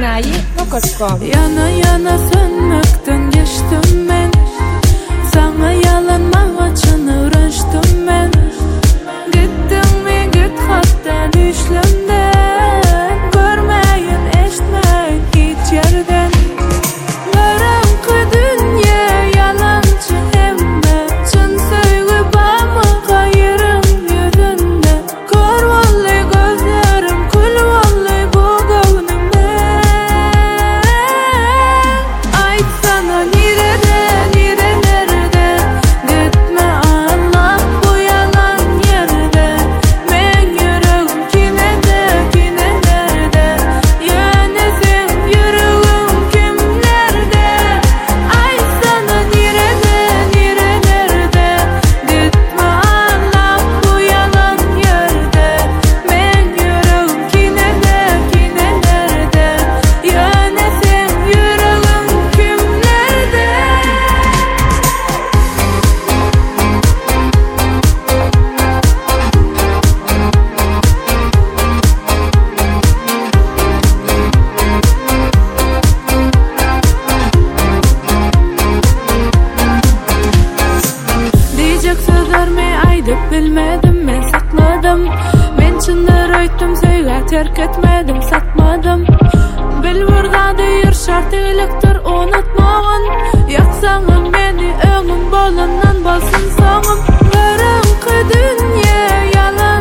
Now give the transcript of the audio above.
Gmail.com. Yana yana sönmekten geçtim ben, sana yalanmak için uğraştım ben. Gittin mi git hatta düşlemden, görmeyin eşitmeyin hiç yerden. Karanlık dünya yalancı hemme, çın sevgi bağımı yerim yüzünde. Kor vallahi gözlerim, kul vallahi bu gönlümde. Aytsana nerede, nerelerde, gitme Allah bu yalan yerde. Men yüreğim kinede, kinelerde, yani sen yüreğim kimlerde. Aytsana nerede, nerelerde, gitme Allah bu yalan yerde. Men yüreğim kinede, kinelerde, yani sen yüreğim kimlerde. Diyecek sözlerimi aydıp bilmedim, ben sakladım. Men çındır öýtdüm, söýge terk etmedim, satmadım. Bil burada duyur şart elektir unutmagın. Yaksaňam meni öňüm bolandan bolsun soňum. Karanlyk dünya yalan